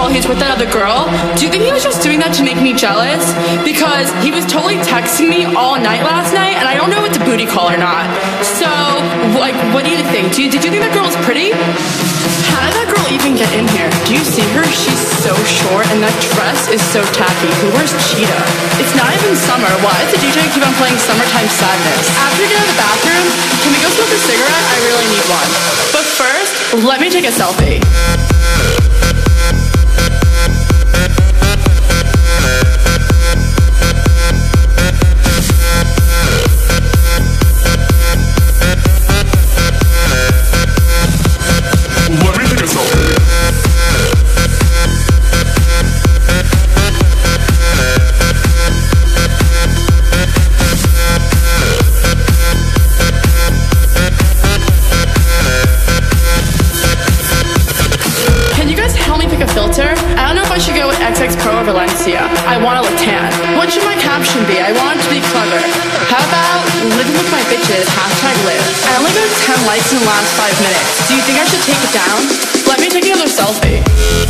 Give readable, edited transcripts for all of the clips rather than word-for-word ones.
while he's with that other girl. Do you think he was just doing that to make me jealous? Because he was totally texting me all night last night, and I don't know if it's a booty call or not. So, like, what do you think? Did you think that girl was pretty? How did that girl even get in here? Do you see her? She's so short, and that dress is so tacky. Who wears cheetah? It's not even summer. Why does the DJ keep on playing Summertime Sadness? After we get out of the bathroom, can we go smoke a cigarette? I really need one. But first, let me take a selfie. Valencia. I want to look tan. What should my caption be? I want it to be clever. How about living with my bitches, #live. I only got 10 likes in the last 5 minutes. Do you think I should take it down? Let me take another selfie.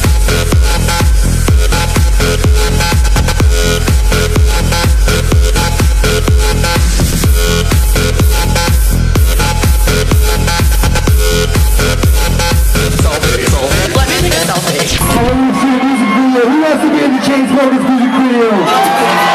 Let me take a selfie. Who wants to be in the Chainsmokers music video?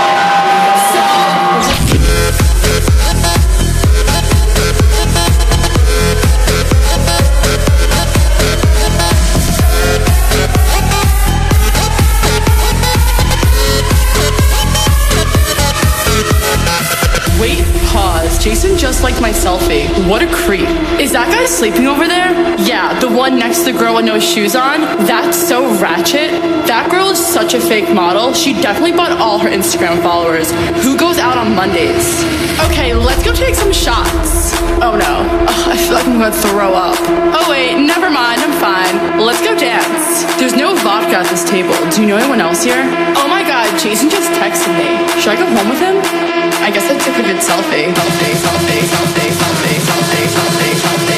Wait, pause. Jason just liked my selfie. What a creep. Is that guy sleeping over there? Yeah, the one next to the girl with no shoes on. That's so ratchet. That girl is such a fake model. She definitely bought all her Instagram followers. Who goes out on Mondays? Okay, let's go take some shots. Oh no. I feel like I'm gonna throw up. Oh wait, never mind. I'm fine. Let's go dance. There's no vodka at this table. Do you know anyone else here? Oh my god, Jason just texted me. Should I go home with him? I guess I took a good selfie. Selfie, selfie, selfie, selfie, selfie, selfie, selfie.